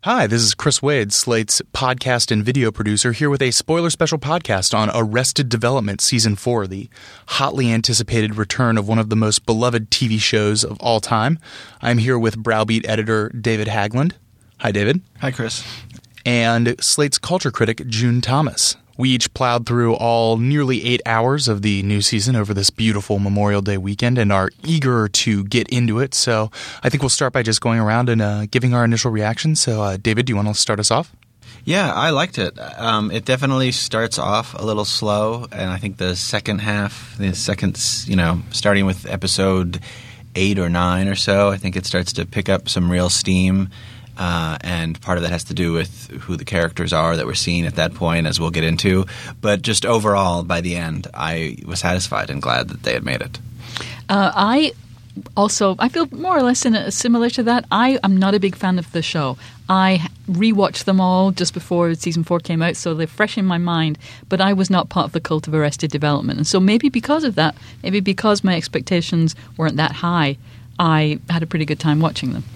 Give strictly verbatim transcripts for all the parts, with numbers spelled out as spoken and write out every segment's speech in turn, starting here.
Hi, this is Chris Wade, Slate's podcast and video producer, here with a spoiler special podcast on Arrested Development Season four, the hotly anticipated return of one of the most beloved T V shows of all time. I'm here with Browbeat editor David Haglund. Hi, David. Hi, Chris. And Slate's culture critic, June Thomas. We each plowed through all nearly eight hours of the new season over this beautiful Memorial Day weekend and are eager to get into it. So I think we'll start by just going around and uh, giving our initial reactions. So, uh, David, do you want to start us off? Yeah, I liked it. Um, it definitely starts off a little slow, and I think the second half, the second, you know, starting with episode eight or nine or so, I think it starts to pick up some real steam. Uh, and part of that has to do with who the characters are that we're seeing at that point, as we'll get into. But just overall, by the end, I was satisfied and glad that they had made it. Uh, I also, I feel more or less in a, similar to that. I am not a big fan of the show. I rewatched them all just before season four came out, so they're fresh in my mind. But I was not part of the cult of Arrested Development. And so maybe because of that, maybe because my expectations weren't that high, I had a pretty good time watching them.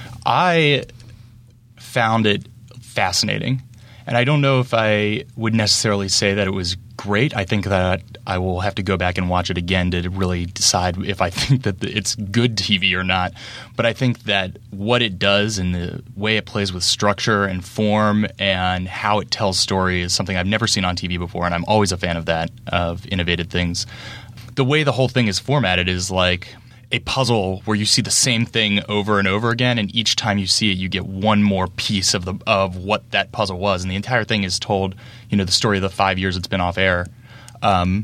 I found it fascinating, and I don't know if I would necessarily say that it was great. I think that I will have to go back and watch it again to really decide if I think that it's good T V or not. But I think that what it does and the way it plays with structure and form and how it tells story is something I've never seen on T V before, and I'm always a fan of that, of innovative things. The way the whole thing is formatted is like a puzzle where you see the same thing over and over again, and each time you see it, you get one more piece of the of what that puzzle was, and the entire thing is told, you know, the story of the five years it's been off air, um,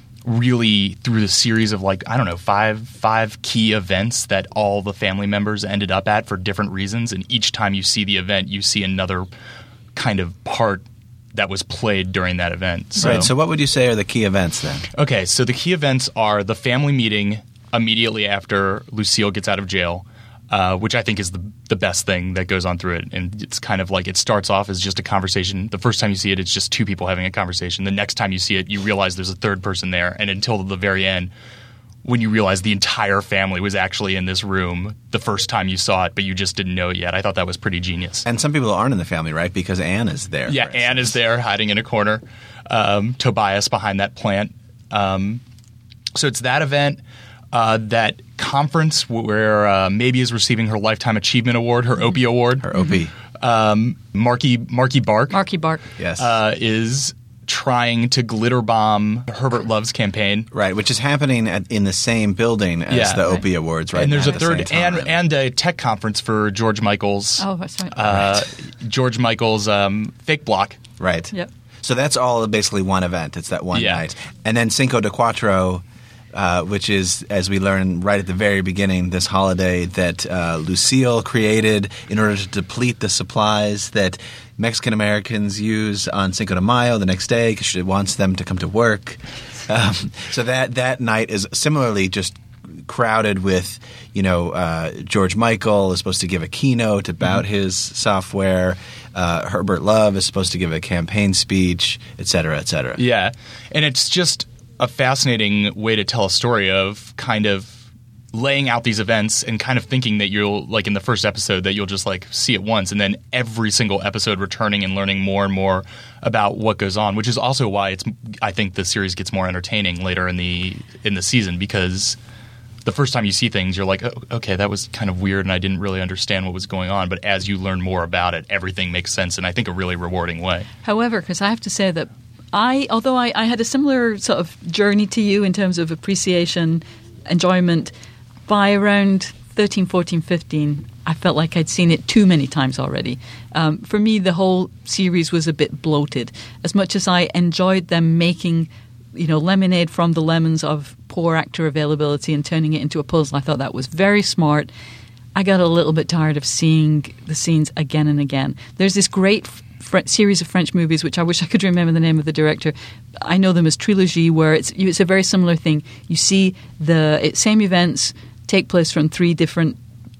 really through the series of like I don't know five five key events that all the family members ended up at for different reasons, and each time you see the event, you see another kind of part that was played during that event. So, right. So, what would you say are the key events then? Okay, so the key events are the family meeting immediately after Lucille gets out of jail, uh, which I think is the the best thing that goes on through it. And it's kind of like it starts off as just a conversation. The first time you see it, it's just two people having a conversation. The next time you see it, you realize there's a third person there. And until the very end, when you realize the entire family was actually in this room the first time you saw it, but you just didn't know it yet. I thought that was pretty genius. And some people aren't in the family, right? Because Anne is there. Yeah, Anne is there hiding in a corner. Um, Tobias behind that plant. Um, so it's that event. Uh, that conference where uh, Maybe is receiving her Lifetime Achievement Award, her Opie Award. Her Opie. Um, Marky, Marky Bark. Marky Bark. Yes. Uh, is trying to glitter bomb Herbert Love's campaign. Right, which is happening at, in the same building as yeah. the Opie Awards, right? And there's at a third, the same time. and, and a tech conference for George Michael's. Oh, that's right. Uh, right. George Michael's um, fake block. Right. Yep. So that's all basically one event. It's that one yeah. night. And then Cinco de Cuatro, Uh, which is, as we learn right at the very beginning, this holiday that uh, Lucille created in order to deplete the supplies that Mexican Americans use on Cinco de Mayo the next day because she wants them to come to work. Um, so that that night is similarly just crowded with, you know, uh, George Michael is supposed to give a keynote about mm-hmm. his software. Uh, Herbert Love is supposed to give a campaign speech, et cetera, et cetera. Yeah, and it's just a fascinating way to tell a story of kind of laying out these events and kind of thinking that you'll, like in the first episode, that you'll just like see it once and then every single episode returning and learning more and more about what goes on, which is also why it's I think the series gets more entertaining later in the in the season, because the first time you see things, you're like, oh, okay, that was kind of weird and I didn't really understand what was going on. But as you learn more about it, everything makes sense in, I think, a really rewarding way. However, because I have to say that I, although I, I had a similar sort of journey to you in terms of appreciation, enjoyment, by around thirteen, fourteen, fifteen, I felt like I'd seen it too many times already. Um, for me, the whole series was a bit bloated. As much as I enjoyed them making, you know, lemonade from the lemons of poor actor availability and turning it into a puzzle, I thought that was very smart. I got a little bit tired of seeing the scenes again and again. There's this great French, series of French movies, which I wish I could remember the name of the director. I know them as Trilogy, where it's it's a very similar thing. You see the it, same events take place from three different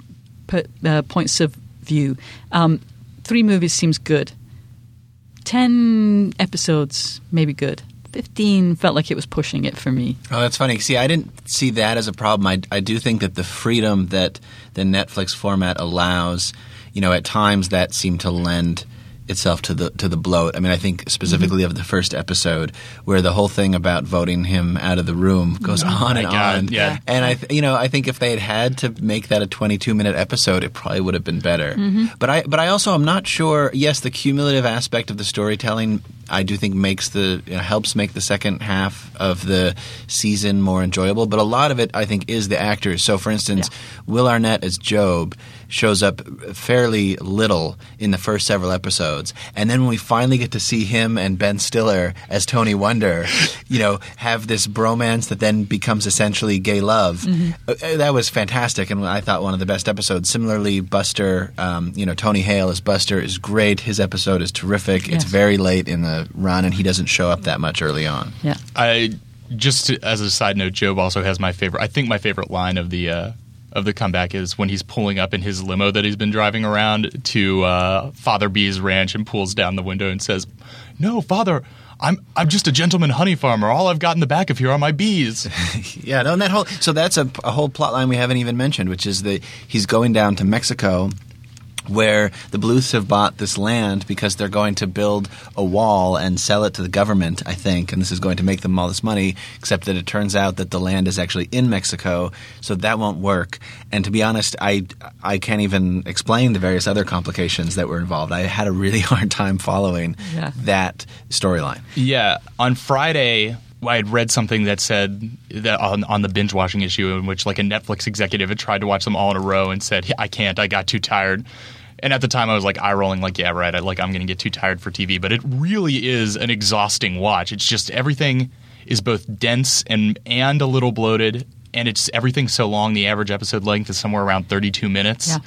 p- uh, points of view. Um, three movies seems good. Ten episodes, maybe good. Fifteen felt like it was pushing it for me. Oh, that's funny. See, I didn't see that as a problem. I, I do think that the freedom that the Netflix format allows you know, at times that seemed to lend itself to the to the bloat. I mean, I think specifically mm-hmm. of the first episode where the whole thing about voting him out of the room goes oh on and God, on. Yeah. And I, th- you know, I think if they had had to make that a twenty-two minute episode, it probably would have been better. Mm-hmm. But I, but I also am not sure. Yes, the cumulative aspect of the storytelling, I do think makes the you know, helps make the second half of the season more enjoyable. But a lot of it, I think, is the actors. So, for instance, yeah. Will Arnett as Job shows up fairly little in the first several episodes, and then when we finally get to see him and Ben Stiller as Tony Wonder, you know, have this bromance that then becomes essentially gay love. Mm-hmm. That was fantastic, and I thought one of the best episodes. Similarly, Buster, um, you know, Tony Hale as Buster is great. His episode is terrific. Yes. It's very late in the run, and he doesn't show up that much early on. Yeah, I just to, as a side note, Job also has my favorite. I think my favorite line of the. Uh, of the comeback is when he's pulling up in his limo that he's been driving around to uh, Father B's ranch and pulls down the window and says, "No, Father, I'm I'm just a gentleman honey farmer. All I've got in the back of here are my bees." Yeah, no, and that whole so that's a, a whole plot line we haven't even mentioned, which is that he's going down to Mexico, where the Bluths have bought this land because they're going to build a wall and sell it to the government, I think, and this is going to make them all this money, except that it turns out that the land is actually in Mexico, so that won't work. And to be honest, I, I can't even explain the various other complications that were involved. I had a really hard time following yeah. that storyline. Yeah. On Friday, I had read something that said that on, on the binge watching issue in which like a Netflix executive had tried to watch them all in a row and said, I can't, I got too tired. And at the time I was like eye rolling like, yeah, right, I, like I'm going to get too tired for T V. But it really is an exhausting watch. It's just everything is both dense and and a little bloated, and it's everything so long. The average episode length is somewhere around thirty-two minutes. Yeah.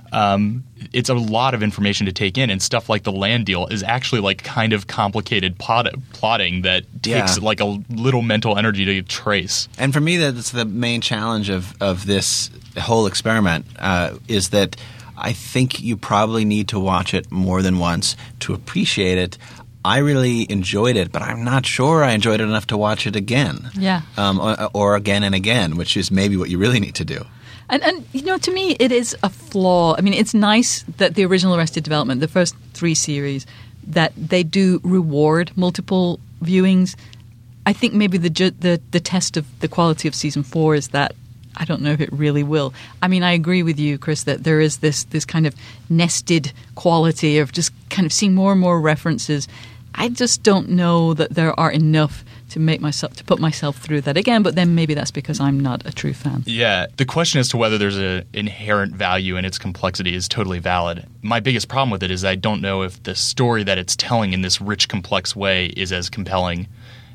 Um, it's a lot of information to take in, and stuff like the land deal is actually like kind of complicated plot- plotting that takes yeah. like a little mental energy to trace. And for me, that's the main challenge of, of this whole experiment uh, is that I think you probably need to watch it more than once to appreciate it. I really enjoyed it, but I'm not sure I enjoyed it enough to watch it again. Yeah. Um, or, or again and again, which is maybe what you really need to do. And, and, you know, to me, it is a flaw. I mean, it's nice that the original Arrested Development, the first three series, that they do reward multiple viewings. I think maybe the the, the test of the quality of season four is that I don't know if it really will. I mean, I agree with you, Chris, that there is this this kind of nested quality of just kind of seeing more and more references. I just don't know that there are enough to make myself to put myself through that again. But then maybe that's because I'm not a true fan. Yeah, the question as to whether there's an inherent value in its complexity is totally valid. My biggest problem with it is I don't know if the story that it's telling in this rich, complex way is as compelling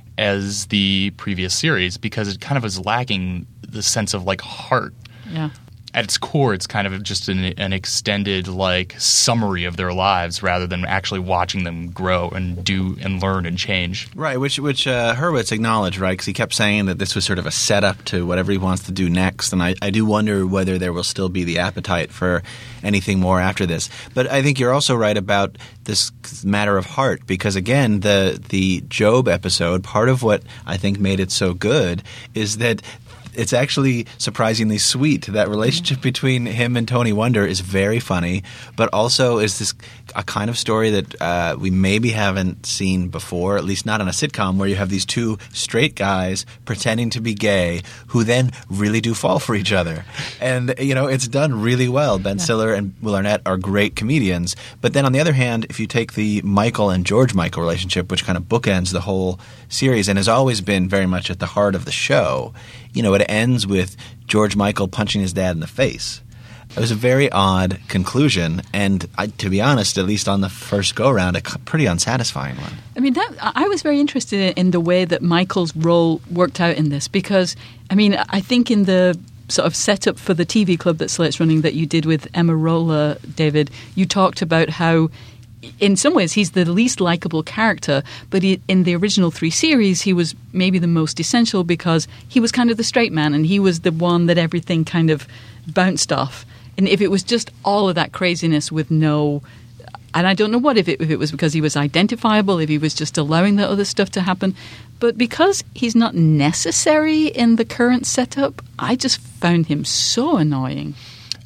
as the previous series, because it kind of is lacking the sense of like heart. Yeah. At its core, it's kind of just an, an extended like summary of their lives rather than actually watching them grow and do and learn and change. Right, which which uh, Hurwitz acknowledged, right? Because he kept saying that this was sort of a setup to whatever he wants to do next, and I, I do wonder whether there will still be the appetite for anything more after this. But I think you're also right about this matter of heart, because again, the the Job episode, part of what I think made it so good is that it's actually surprisingly sweet. That relationship between him and Tony Wonder is very funny, but also is this a kind of story that uh, we maybe haven't seen before, at least not on a sitcom, where you have these two straight guys pretending to be gay who then really do fall for each other. And, you know, it's done really well. Ben yeah. Stiller and Will Arnett are great comedians. But then on the other hand, if you take the Michael and George Michael relationship, which kind of bookends the whole series and has always been very much at the heart of the show, you know, it ends with George Michael punching his dad in the face. It was a very odd conclusion, and I, to be honest, at least on the first go-around, a pretty unsatisfying one. I mean, that I was very interested in the way that Michael's role worked out in this, because, I mean, I think in the sort of setup for the T V club that Slate's running that you did with Emma Rolla, David, you talked about how in some ways he's the least likable character, but he, in the original three series he was maybe the most essential because he was kind of the straight man and he was the one that everything kind of bounced off. And if it was just all of that craziness with no... And I don't know what, if it, if it was because he was identifiable, if he was just allowing that other stuff to happen. But because he's not necessary in the current setup, I just found him so annoying.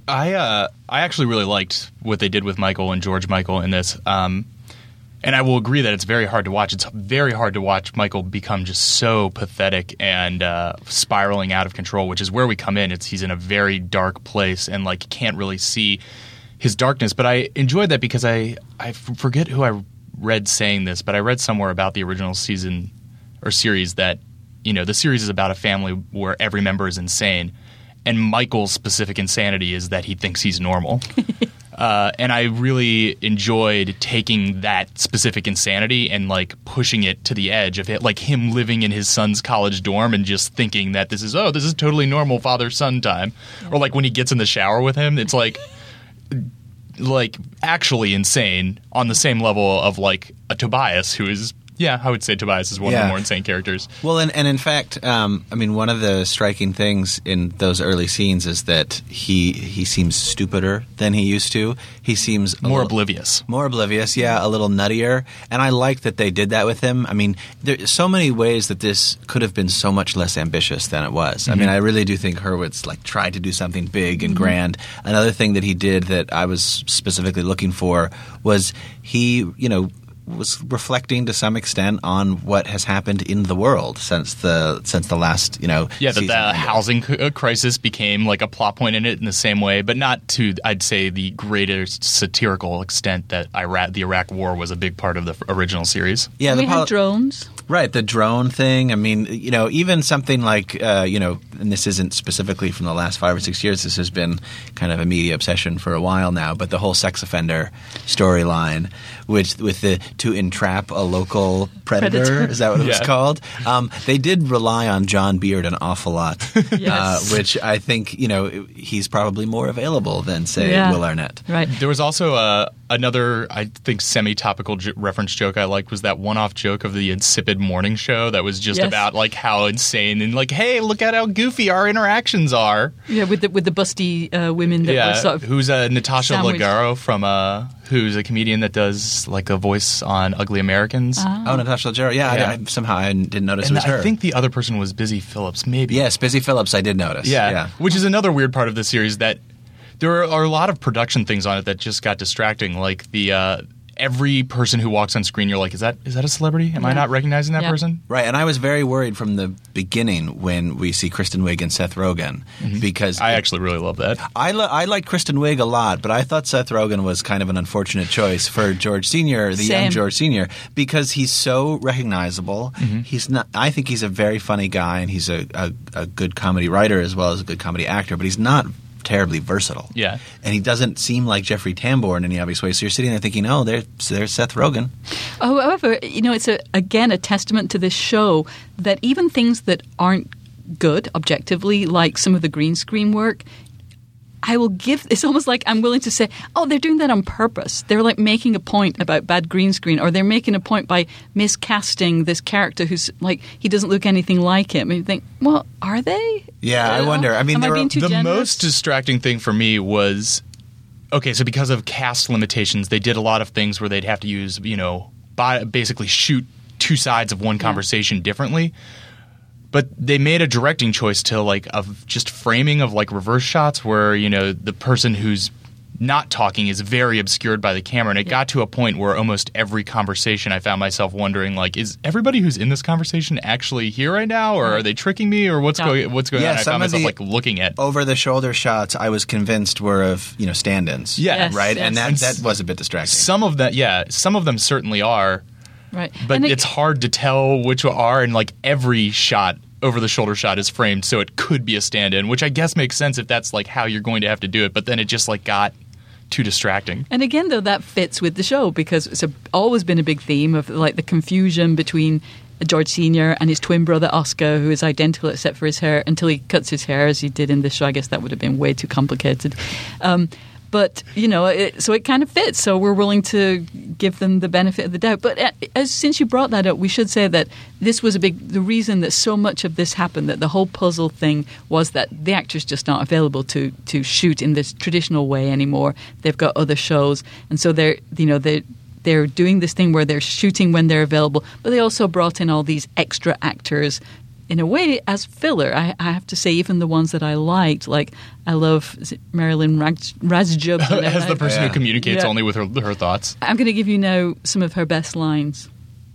I uh, I actually really liked what they did with Michael and George Michael in this. Um, and I will agree that it's very hard to watch. It's very hard to watch Michael become just so pathetic and uh, spiraling out of control, which is where we come in. It's he's in a very dark place and like can't really see his darkness. But I enjoyed that because I I forget who I read saying this, but I read somewhere about the original season or series that, you know, the series is about a family where every member is insane. And Michael's specific insanity is that he thinks he's normal. uh, and I really enjoyed taking that specific insanity and like pushing it to the edge of it, like him living in his son's college dorm and just thinking that this is, oh, this is totally normal father-son time. Yeah. Or like when he gets in the shower with him, it's like like actually insane on the same level of like a Tobias who is Yeah, I would say Tobias is one yeah. of the more insane characters. Well, and, and in fact, um, I mean, one of the striking things in those early scenes is that he he seems stupider than he used to. He seems more little, oblivious. More oblivious, yeah, a little nuttier. And I like that they did that with him. I mean, there's so many ways that this could have been so much less ambitious than it was. Mm-hmm. I mean, I really do think Hurwitz like tried to do something big and mm-hmm. grand. Another thing that he did that I was specifically looking for was he, you know, was reflecting to some extent on what has happened in the world since the since the last you know yeah that season. the housing crisis became like a plot point in it in the same way, but not to I'd say the greatest satirical extent that Iraq the Iraq War was a big part of the original series. Yeah, we the had poli- drones. Right, the drone thing. I mean, you know, even something like, uh, you know, and this isn't specifically from the last five or six years. This has been kind of a media obsession for a while now. But the whole sex offender storyline, which with the to entrap a local predator, predator. Is that what it yeah. was called? Um, they did rely on John Beard an awful lot, yes. uh, which I think, you know, he's probably more available than, say, yeah. Will Arnett. Right. There was also uh, another, I think, semi-topical j- reference joke I liked was that one-off joke of the insipid morning show that was just yes. about like how insane and like, hey, look at how goofy our interactions are. Yeah, with the with the busty uh, women that yeah, were sort of who's uh, Natasha sandwiched. Leggero from uh, who's a comedian that does like a voice on Ugly Americans. Oh, oh Natasha Leggero. Yeah, yeah. I, I, somehow I didn't notice and it was her. I think the other person was Busy Phillips, maybe. Yes, Busy Phillips. I did notice. Yeah, yeah, which is another weird part of the series that there are, are a lot of production things on it that just got distracting, like the. Uh, Every person who walks on screen, you're like, is that is that a celebrity? Am yeah. I not recognizing that yeah. person? Right, and I was very worried from the beginning when we see Kristen Wiig and Seth Rogen mm-hmm. because I it, actually really love that. I lo- I like Kristen Wiig a lot, but I thought Seth Rogen was kind of an unfortunate choice for George Senior, the Same. young George Senior, because he's so recognizable. Mm-hmm. He's not. I think he's a very funny guy, and he's a, a, a good comedy writer as well as a good comedy actor, but he's not terribly versatile. Yeah. And he doesn't seem like Jeffrey Tambor in any obvious way. So you're sitting there thinking, oh, there's, there's Seth Rogen. Oh, however, you know, it's, a, again, a testament to this show that even things that aren't good objectively, like some of the green screen work, I will give – it's almost like I'm willing to say, oh, they're doing that on purpose. They're like making a point about bad green screen, or they're making a point by miscasting this character who's like – he doesn't look anything like him. And you think, well, are they? Yeah, I wonder. I mean, Am I being too the generous? most distracting thing for me was – okay, so because of cast limitations, they did a lot of things where they'd have to use, you know, by, basically shoot two sides of one conversation yeah. differently. But they made a directing choice to like of just framing of like reverse shots where, you know, the person who's not talking is very obscured by the camera. And it yeah. got to a point where almost every conversation I found myself wondering, like, is everybody who's in this conversation actually here right now, or are they tricking me, or what's, no. going, what's going yeah, on? I found myself like looking at over-the-shoulder shots I was convinced were of, you know, stand-ins. Yeah. Yes, right? yes. And that, that was a bit distracting. Some of that, yeah, some of them certainly are. Right. But and it's it, hard to tell which are, and like every shot over the shoulder shot is framed so it could be a stand-in, which I guess makes sense if that's like how you're going to have to do it, but then it just like got too distracting. And again, though, that fits with the show because it's a, always been a big theme of like the confusion between George Senior and his twin brother Oscar, who is identical except for his hair, until he cuts his hair as he did in this show. I guess that would have been way too complicated. Um, But, you know, it, so it kind of fits. So we're willing to give them the benefit of the doubt. But as, since you brought that up, we should say that this was a big – the reason that so much of this happened, that the whole puzzle thing was that the actors just aren't available to, to shoot in this traditional way anymore. They've got other shows. And so they're, you know, they're, they're doing this thing where they're shooting when they're available. But they also brought in all these extra actors in a way, as filler. I, I have to say, even the ones that I liked, like I love is it Marilyn Raj- Razjub. As the person Yeah. who communicates Yeah. only with her, her thoughts. I'm going to give you now some of her best lines.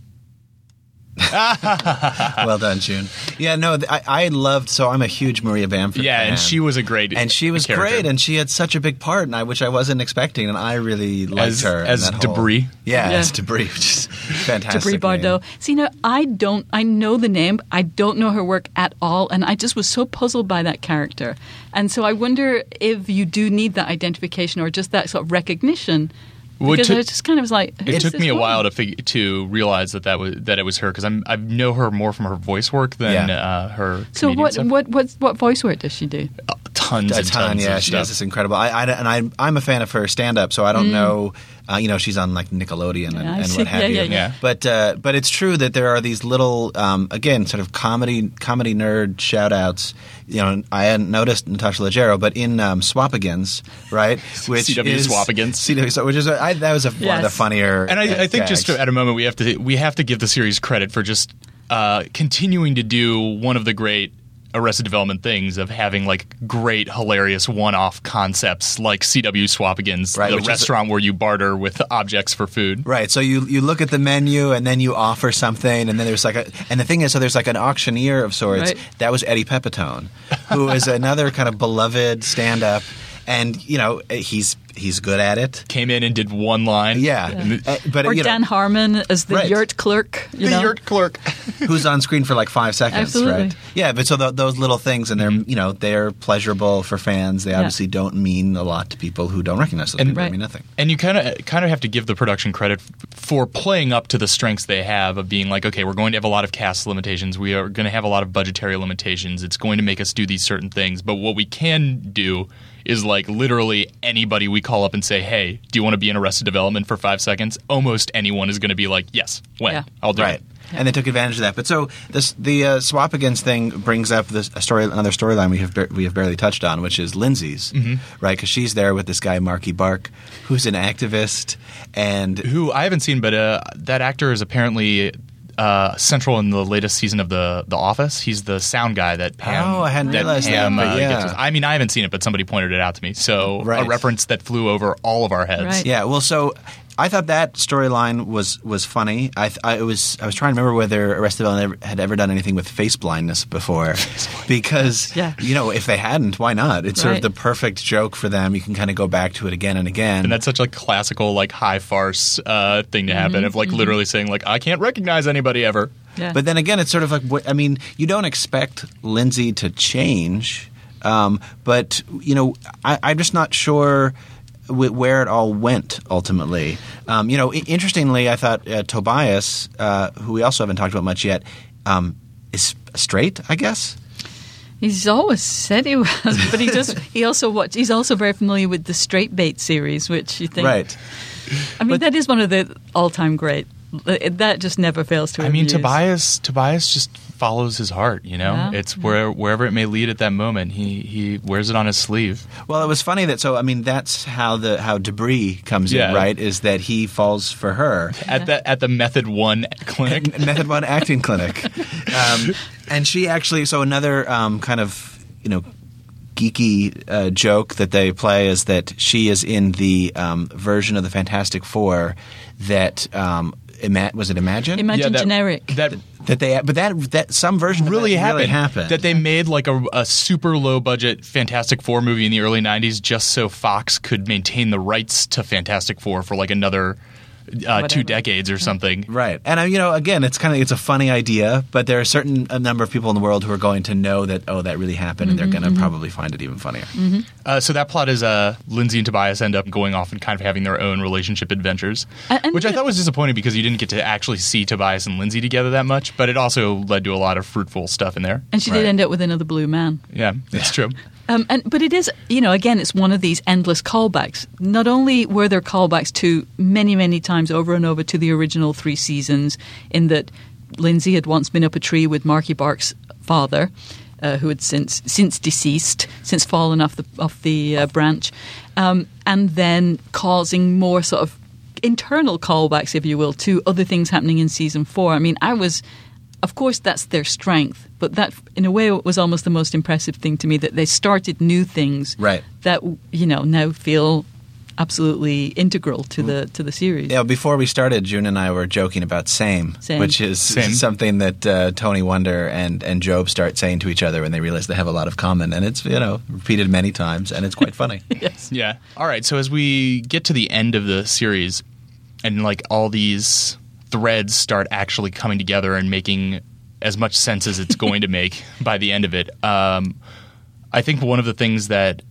Well done, June. Yeah, no, th- I, I loved. So I'm a huge Maria Bamford Yeah, fan. and she was a great and she was character. great, and she had such a big part, and I which I wasn't expecting, and I really liked As- her. in as that whole- Debris? yeah, Yeah. as Debris, which is fantastic. Debris Bardeau. name. See, now I don't. I know the name. I don't know her work at all, and I just was so puzzled by that character. And so I wonder if you do need that identification or just that sort of recognition. Well, it Because took- I just kind of was like, It who's took this me a woman? while to fig- to realize that that was that it was her because I'm I know her more from her voice work than Yeah. uh, her. So comedian what, stuff. what what what voice work does she do? Uh, tons A and ton, tons yeah. of She stuff. does this incredible. I, I and I, I'm a fan of her stand up, so I don't know. Uh, you know, she's on like Nickelodeon and, Yeah, I and see. what have Yeah, you. yeah, yeah. Yeah. But uh, but it's true that there are these little um, again sort of comedy comedy nerd shout outs. You know, I hadn't noticed Natasha Leggero, but in um, Swapagans, right? Which C W is Swapagans. C W, so- which is a, I, that was a, one of the Yes. funnier. And I, I think just gags. at a moment we have to we have to give the series credit for just uh, continuing to do one of the great Arrested Development things of having like great, hilarious one-off concepts like C W Swapagans, Right, the which is- restaurant where you barter with objects for food. Right, so you you look at the menu and then you offer something, and then there's like a and the thing is, so there's like an auctioneer of sorts. Right. That was Eddie Pepitone, who is another kind of beloved stand-up, and you know he's he's good at it. Came in and did one line. Yeah, Uh, but Or you know, Dan Harmon as the Right. yurt clerk. You The know? yurt clerk. who's on screen for like five seconds, Absolutely. right? Yeah, but so th- those little things, and they're you know they're pleasurable for fans. They obviously don't mean a lot to people who don't recognize those And- people. They Right. mean nothing. And you kind of kind of have to give the production credit f- for playing up to the strengths they have of being like, okay, we're going to have a lot of cast limitations. We are going to have a lot of budgetary limitations. It's going to make us do these certain things. But what we can do is like literally anybody we call up and say, hey, do you want to be in Arrested Development for five seconds? Almost anyone is going to be like, yes, when? Yeah. I'll do Right. it. And they took advantage of that. But so this, the uh, Swapagans thing brings up this a story, another storyline we have bar- we have barely touched on, which is Lindsay's, Mm-hmm. right? Because she's there with this guy Marky Bark, who's an activist, and Who I haven't seen, but uh, that actor is apparently uh, central in the latest season of the The Office. He's the sound guy that Pam. Oh, I hadn't that realized that, Pam, but uh, yeah. gets with- I mean, I haven't seen it, but somebody pointed it out to me. So Right. a reference that flew over all of our heads. Right. yeah. Well, so I thought that storyline was was funny. I, th- I it was I was trying to remember whether Arrested Development ever, had ever done anything with face blindness before, because Yeah. you know if they hadn't, why not? It's sort of Right. the perfect joke for them. You can kind of go back to it again and again. And that's such a classical, like high farce uh, thing to happen of like literally saying like I can't recognize anybody ever. Yeah. But then again, it's sort of like what- I mean, you don't expect Lindsay to change, um, but you know, I, I'm just not sure wh- where it all went ultimately. Um, you know, I- interestingly, I thought uh, Tobias, uh, who we also haven't talked about much yet, um, is straight. I guess. He's always said he was, but he just he also watch. He's also very familiar with the Straight Bait series, which you think, Right. I mean, that is one of the all-time great. That just never fails to. I mean, amuse. Tobias Tobias just follows his heart. You know, Yeah. it's where wherever it may lead at that moment, he he wears it on his sleeve. Well, it was funny that so I mean that's how the how Debris comes Yeah. in, right? Is that he falls for her. At the at the Method One clinic. Method One Acting Clinic, um, and she actually. So another um, kind of you know geeky uh, joke that they play is that she is in the um, version of the Fantastic Four that um, ima- was it Imagine Imagine that, generic. That that they but that that some version really of that happened. really happened That they made like a, a super low budget Fantastic Four movie in the early nineties just so Fox could maintain the rights to Fantastic Four for like another uh, two Whatever. decades or something. Right, and uh, you know, again, it's kind of it's a funny idea, but there are a certain a number of people in the world who are going to know that oh, that really happened, and they're going to probably find it even funnier. Uh, so that plot is uh, Lindsay and Tobias end up going off and kind of having their own relationship adventures, And- and which I the- thought was disappointing because you didn't get to actually see Tobias and Lindsay together that much. But it also led to a lot of fruitful stuff in there. And she Right. did end up with another blue man. Yeah, that's true. Um, and but it is, you know, again, it's one of these endless callbacks. Not only were there callbacks to many, many times over and over to the original three seasons, in that Lindsay had once been up a tree with Marky Bark's father, uh, who had since since deceased, since fallen off the off the uh, branch, um, and then causing more sort of internal callbacks, if you will, to other things happening in season four. I mean, I was of course, that's their strength. But that, in a way, was almost the most impressive thing to me, that they started new things right. that, you know, now feel absolutely integral to the to the series. Yeah, before we started, June and I were joking about same, Same. which is Same. something that uh, Tony Wonder and, and Job start saying to each other when they realize they have a lot of common. And it's, you know, repeated many times, and it's quite funny. Yes. Yeah. All right. So as we get to the end of the series, and like all these threads start actually coming together and making as much sense as it's going to make by the end of it, um, I think one of the things that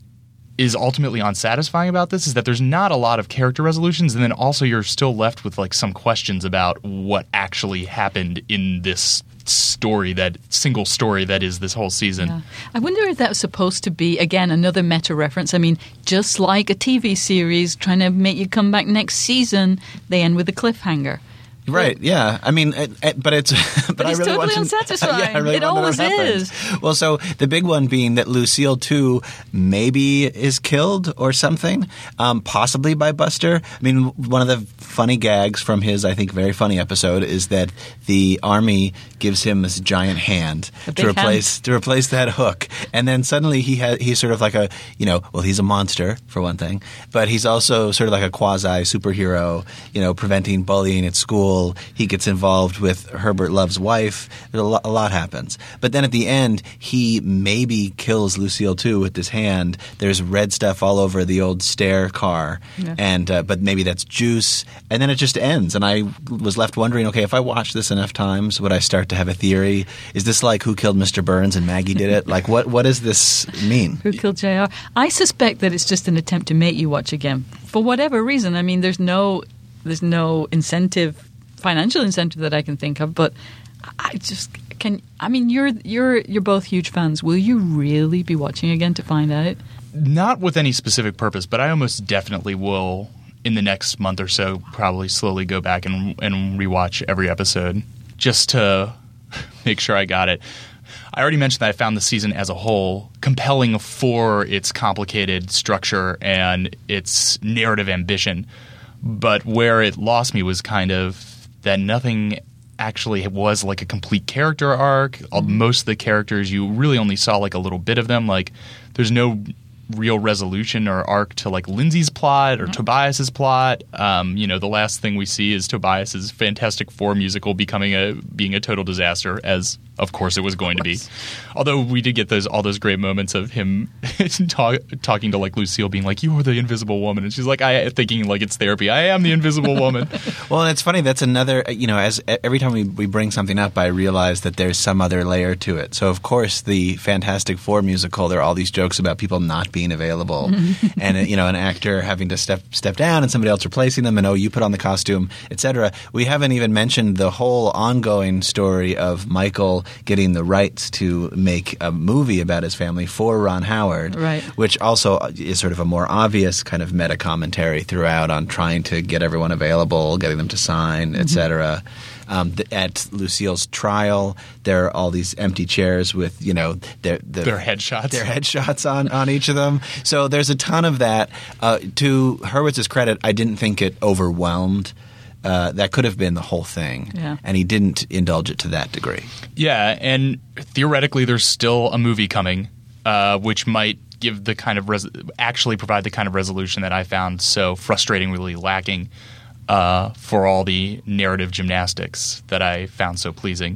is ultimately unsatisfying about this is that there's not a lot of character resolutions, and then also you're still left with like some questions about what actually happened in this story, that single story that is this whole season. Yeah. I wonder if that was supposed to be, again, another meta reference. I mean, just like a T V series trying to make you come back next season, they end with a cliffhanger. Right, yeah. I mean, it, it, but it's but, But I it's really totally want to, unsatisfying. yeah, I really It want to know always what happens. is. Well, so the big one being that Lucille too maybe is killed or something, um, possibly by Buster. I mean, one of the funny gags from his, I think, very funny episode is that the army gives him this giant hand A to big replace hand. to replace that hook, and then suddenly he has he's sort of like a you know well he's a monster for one thing, but he's also sort of like a quasi superhero, you know, preventing bullying at school. He gets involved with Herbert Love's wife. A lot, a lot happens. But then at the end, he maybe kills Lucille too with this hand. There's red stuff all over the old stair car, Yeah. and uh, but maybe that's juice. And then it just ends. And I was left wondering, okay, if I watched this enough times, would I start to have a theory? Is this like Who Killed Mister Burns and Maggie did it? Like, what what does this mean? Who Killed J R? I suspect that it's just an attempt to make you watch again for whatever reason. I mean, there's no there's no incentive, financial incentive that I can think of, but I just can. I mean, you're you're you're both huge fans. Will you really be watching again to find out? Not with any specific purpose, but I almost definitely will in the next month or so probably slowly go back and and rewatch every episode just to make sure I got it. I already mentioned that I found the season as a whole compelling for its complicated structure and its narrative ambition, but where it lost me was kind of that nothing actually was like a complete character arc. Mm-hmm. Most of the characters, you really only saw like a little bit of them. Like there's no real resolution or arc to like Lindsay's plot or mm-hmm. Tobias's plot. Um, you know, the last thing we see is Tobias's Fantastic Four musical becoming a being a total disaster, as of course it was going to be. Although we did get those all those great moments of him talk, talking to like Lucille, being like, "You are the Invisible Woman," and she's like, "I," thinking like it's therapy. I am the Invisible Woman. Well, and it's funny. That's another. You know, as every time we we bring something up, I realize that there's some other layer to it. So of course, the Fantastic Four musical, there are all these jokes about people not being available, and you know, an actor having to step step down and somebody else replacing them, and oh, you put on the costume, et cetera. We haven't even mentioned the whole ongoing story of Michael getting the rights to make a movie about his family for Ron Howard, right. which also is sort of a more obvious kind of meta commentary throughout on trying to get everyone available, getting them to sign, mm-hmm. et cetera. Um, th- at Lucille's trial, there are all these empty chairs with, you know, their the, their headshots, their headshots on, on each of them. So there's a ton of that. Uh, to Hurwitz's credit, I didn't think it overwhelmed. Uh, that could have been the whole thing, yeah. and he didn't indulge it to that degree. Yeah, and theoretically, there's still a movie coming, uh, which might give the kind of res- actually provide the kind of resolution that I found so frustratingly lacking uh, for all the narrative gymnastics that I found so pleasing.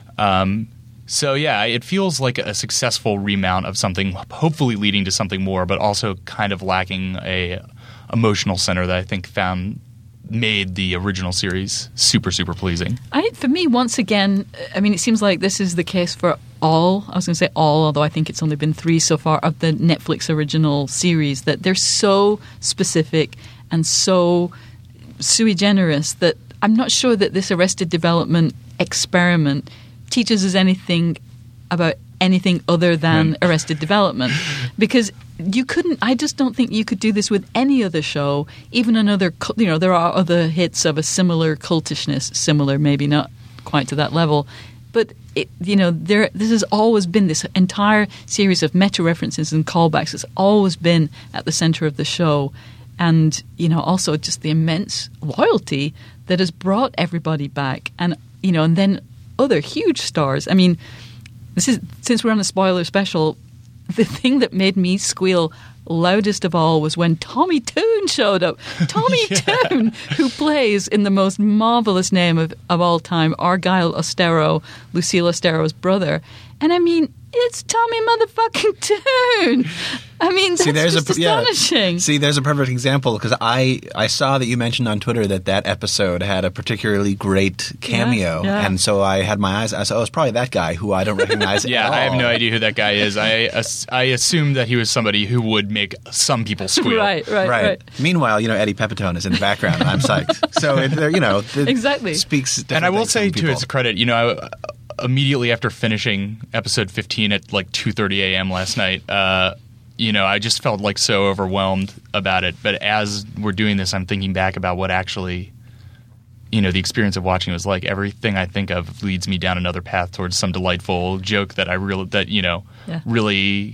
Um, so yeah, it feels like a successful remount of something, hopefully leading to something more, but also kind of lacking a emotional center that I think found. Made the original series super, super pleasing. I, for me, once again, I mean, it seems like this is the case for all, I was going to say all, although I think it's only been three so far, of the Netflix original series, that they're so specific and so sui generis that I'm not sure that this Arrested Development experiment teaches us anything about anything other than Arrested Development. Because you couldn't, I just don't think you could do this with any other show, even another, you know, there are other hits of a similar cultishness, similar, maybe not quite to that level. But, it, you know, there. this has always been this entire series of meta-references and callbacks. It's always been at the center of the show. And, you know, also just the immense loyalty that has brought everybody back. And, you know, and then other huge stars. I mean, this is since we're on a spoiler special, the thing that made me squeal loudest of all was when Tommy Toon showed up. Tommy yeah. Toon, who plays in the most marvelous name of, of all time, Argyle Ostero, Lucille Ostero's brother. And I mean, it's Tommy motherfucking Toon. I mean, that's See, there's just a, astonishing. Yeah. See, there's a perfect example because I, I saw that you mentioned on Twitter that that episode had a particularly great cameo. Yeah, yeah. And so I had my eyes – I said, oh, it's probably that guy who I don't recognize yeah, at all. I have no idea who that guy is. I, I assumed that he was somebody who would make some people squeal. right, right, right, right. Meanwhile, you know, Eddie Pepitone is in the background and I'm psyched. So, it, you know – exactly. speaks And I will say, to to its credit, you know, I, immediately after finishing episode fifteen at like two thirty a.m. last night, uh, you know, I just felt like so overwhelmed about it. But as we're doing this, I'm thinking back about what actually, you know, the experience of watching was like. Everything I think of leads me down another path towards some delightful joke that I really, that, you know, yeah. really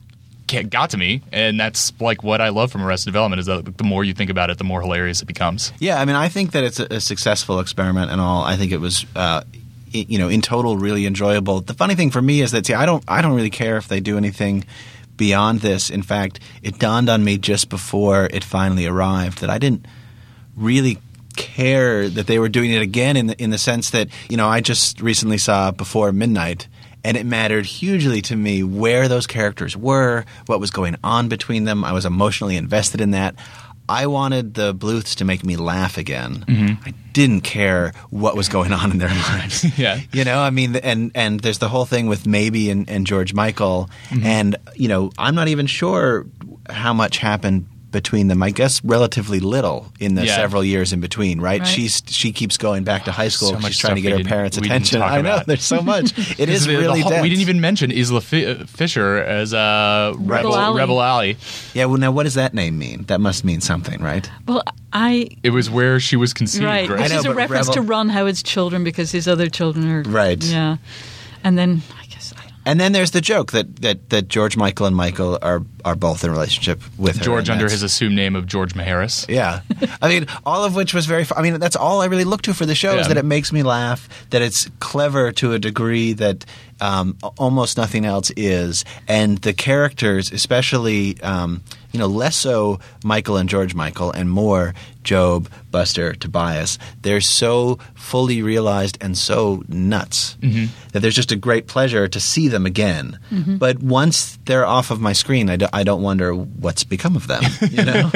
got to me. And that's like what I love from Arrested Development is that the more you think about it, the more hilarious it becomes. Yeah, I mean, I think that it's a, a successful experiment and all. I think it was uh, – you know, in total, really enjoyable. The funny thing for me is that see, I don't, I don't really care if they do anything beyond this. In fact, it dawned on me just before it finally arrived that I didn't really care that they were doing it again. In the in the sense that, you know, I just recently saw Before Midnight, and it mattered hugely to me where those characters were, what was going on between them. I was emotionally invested in that. I wanted the Bluths to make me laugh again. Mm-hmm. I didn't care what was going on in their lives. yeah. You know, I mean, and, and there's the whole thing with Maybe and, and George Michael. Mm-hmm. And, you know, I'm not even sure how much happened between them. I guess relatively little in the yeah. several years in between, right? right? She's she keeps going back to high school. So She's trying to get her parents' attention. I know about. There's so much. It is the, really the whole, dense. We didn't even mention Isla Fi- Fisher as uh, Rebel Rebel, Alley. Rebel Alley. Yeah. Well, now what does that name mean? That must mean something, right? Well, I It was where she was conceived. right. Right. Which I know, is a but reference Rebel- to Ron Howard's children because his other children are Right. Yeah, and then I guess I don't know. And then there's the joke that, that, that George Michael and Michael are are both in a relationship with her. George and under that's- his assumed name of George Maharis. Yeah. I mean, all of which was very – I mean, that's all I really look to for the show is Yeah. that it makes me laugh, that it's clever to a degree that um, almost nothing else is. And the characters, especially um, – you know, less so Michael and George Michael and more Job, Buster, Tobias. They're so fully realized and so nuts mm-hmm. that there's just a great pleasure to see them again. Mm-hmm. But once they're off of my screen, I, do, I don't wonder what's become of them. You know?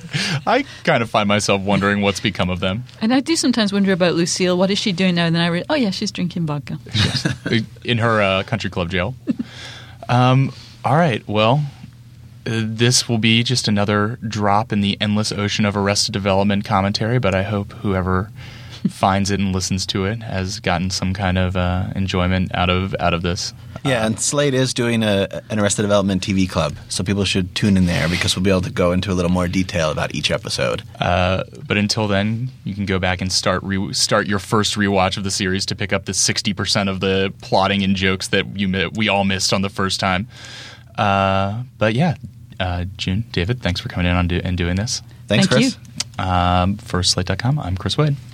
I kind of find myself wondering what's become of them. And I do sometimes wonder about Lucille. What is she doing now? And then I read, oh yeah, she's drinking vodka. In her uh, country club jail. Um, all right, well, uh, this will be just another drop in the endless ocean of Arrested Development commentary, but I hope whoever finds it and listens to it has gotten some kind of uh, enjoyment out of out of this. Yeah, and Slate is doing a, an Arrested Development T V club, so people should tune in there because we'll be able to go into a little more detail about each episode. Uh, but until then, you can go back and start re- start your first rewatch of the series to pick up the sixty percent of the plotting and jokes that you mi- we all missed on the first time. Uh, but yeah, uh, June, David, thanks for coming in on do- and doing this. Thanks, Thank Chris. you. Um, for Slate dot com, I'm Chris Wade.